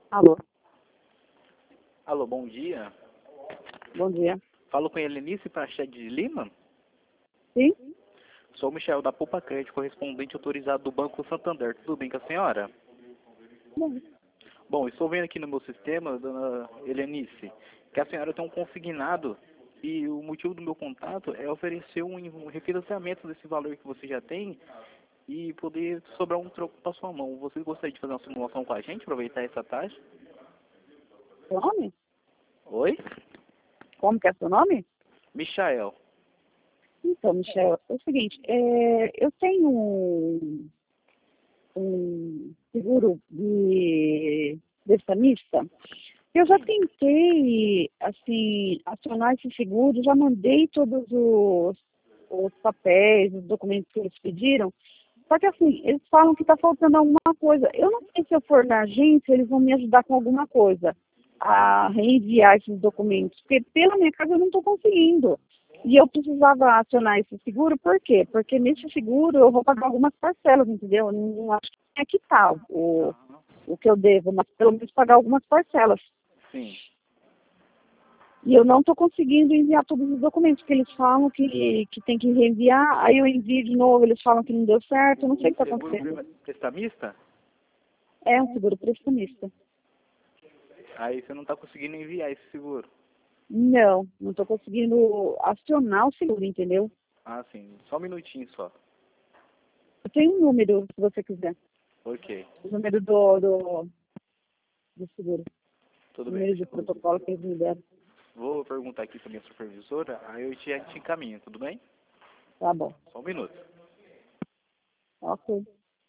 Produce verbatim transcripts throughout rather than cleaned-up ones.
Alô, Alô, bom dia. bom dia. Falo com a Helenice Prachete de Lima. Sim? Sou o Michel da Poupa Crédito, correspondente autorizado do Banco Santander. Tudo bem com a senhora? Bom, Bom, estou vendo aqui no meu sistema, dona Helenice, que a senhora tem um consignado e o motivo do meu contato é oferecer um, um refinanciamento desse valor que você já tem e poder sobrar um troco para sua mão. Você gostaria de fazer uma simulação com a gente, aproveitar essa taxa? seu nome? Oi? Como que é seu nome? Michael. Então, Michel, é o seguinte, é, eu tenho um, um seguro de prestamista. Eu já Sim. tentei, assim, acionar esse seguro, já mandei todos os, os papéis, os documentos que eles pediram, só que assim, eles falam que está faltando alguma coisa. Eu não sei se eu for na agência, eles vão me ajudar com alguma coisa, a reenviar esses documentos, porque pela minha casa eu não estou conseguindo. E eu precisava acionar esse seguro, por quê? Porque nesse seguro eu vou pagar algumas parcelas, entendeu? Eu não acho que é que tá o, Aham. o que eu devo, mas pelo menos pagar algumas parcelas. Sim. E eu não estou conseguindo enviar todos os documentos, porque eles falam que, que tem que reenviar, aí eu envio de novo, eles falam que não deu certo, eu não sei o que está Seguro acontecendo. prima- prestamista? É um seguro prestamista. Aí você não está conseguindo enviar esse seguro. Não, não estou conseguindo acionar o seguro, entendeu? Ah, sim. Só um minutinho só. Eu tenho um número, se você quiser. Ok. O número do, do, do seguro. O Tudo bem. número de protocolo que eles me deram. Vou perguntar aqui para minha supervisora, aí eu te, te encaminho, tudo bem? Tá bom. Só um minuto. Ok.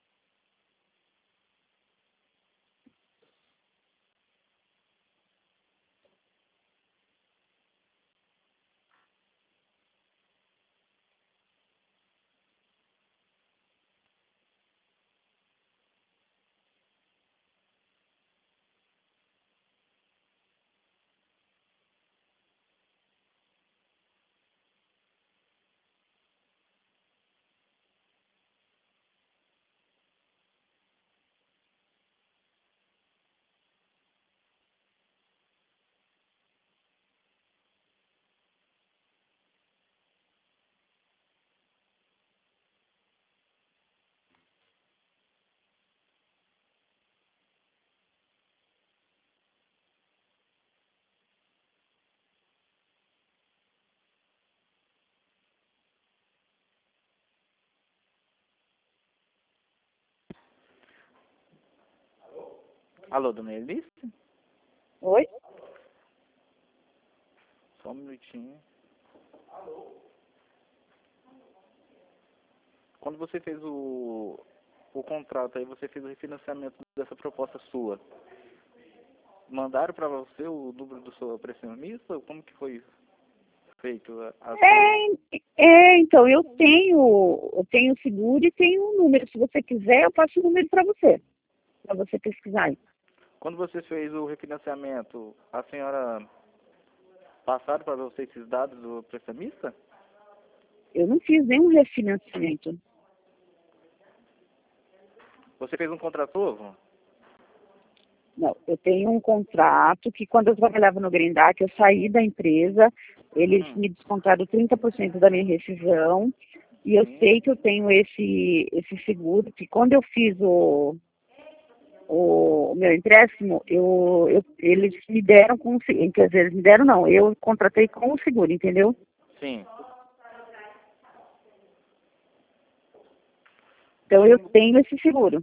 Alô, dona Elise? Oi? Só um minutinho. Quando você fez o, o contrato aí, você fez o refinanciamento dessa proposta sua. Mandaram para você o número do seu prestamista? Como que foi feito a- as coisas? É, é, então, eu tenho, eu tenho seguro e tenho um número. Se você quiser, eu passo o número para você, para você pesquisar aí. Quando você fez o refinanciamento, a senhora passaram para você esses dados do prestamista? Eu não fiz nenhum refinanciamento. Você fez um contrato novo? Não, eu tenho um contrato que quando eu trabalhava no Grendac, eu saí da empresa, eles Hum, me descontaram trinta por cento da minha rescisão, e eu sim. sei que eu tenho esse, esse seguro, que quando eu fiz o, o, o meu empréstimo, eu, eu, eles me deram com o seguro, quer dizer, eles me deram não, eu contratei com o seguro, entendeu? Sim. Então Esse eu número, tenho esse seguro.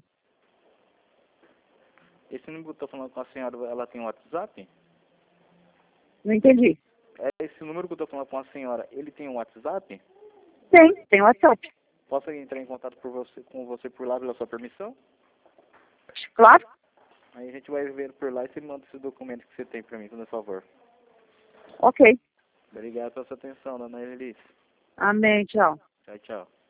esse número que eu estou falando com a senhora, ela tem um WhatsApp? Não entendi. É esse número que eu estou falando com a senhora, ele tem um WhatsApp? Tem, tem WhatsApp. Posso entrar em contato por você, com você por lá, pela sua permissão? Claro? Aí a gente vai ver por lá e você manda esse documento que você tem para mim, por favor. Ok. Obrigado pela sua atenção, dona Elise. Amém, tchau. Tchau, tchau.